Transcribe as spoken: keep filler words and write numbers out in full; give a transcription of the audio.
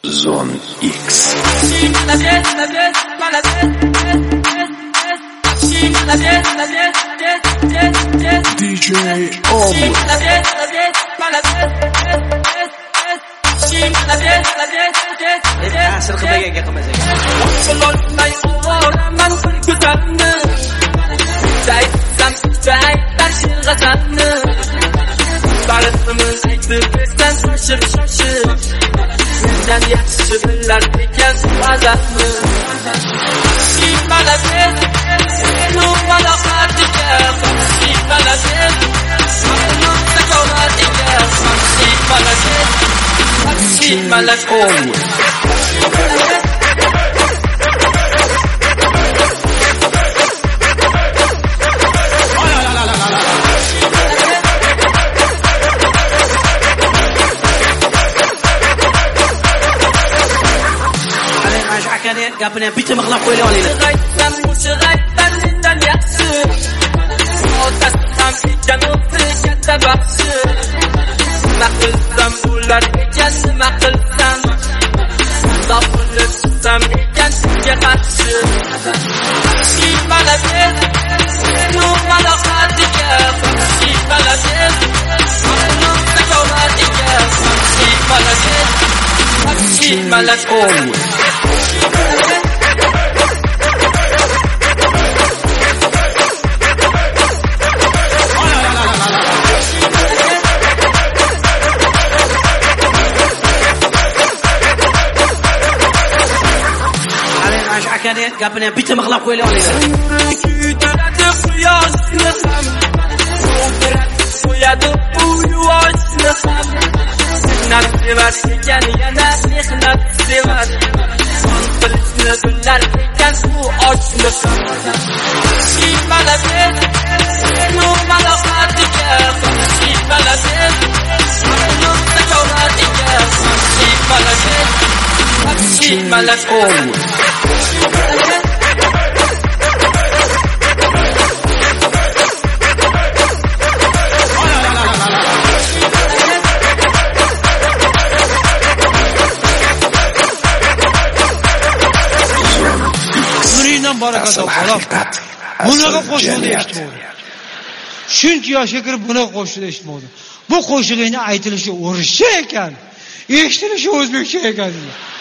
Zone X. D J Om. Asr qilmagan qilmasak. Sen yaxshi bilar ekan azabni. Mana men, nu mana qatiga, mana men, nu sakolatiga, mana men, mana men. Gapini bitim qilib qo'yla olaylik. G'aytdan mushg'aytdan mendan yaxshi. Otasam ekan o'tirishda baxshi. Nima qilsam ular ekan nima qilsam. Dafulib tutsam ekan senga qarshi. Mana men, nu mana qatiga, mana men, nu sakolatiga, mana men, mana men. Gapini bitim qilib qo'yla olaylik. Kuydiradi quyoshni ham, so'ndiradi qo'yadi bu yuvoshni ham. Mehnat sevar ekan yana mehnat sevar. Qilishni bilar ekan u ochni ham. Mana men, nu mana qatiga, mana men, nu sakolatiga, mana men, mana men. Barakata bolam. Bunaqa qo'shiqni eshitmadim. Shuncha yoshga kirib bunaqa qo'shiqni eshitmadim. Bu qo'shiqning aytilishi o'rischa ekan, eshitilishi o'zbekcha ekan.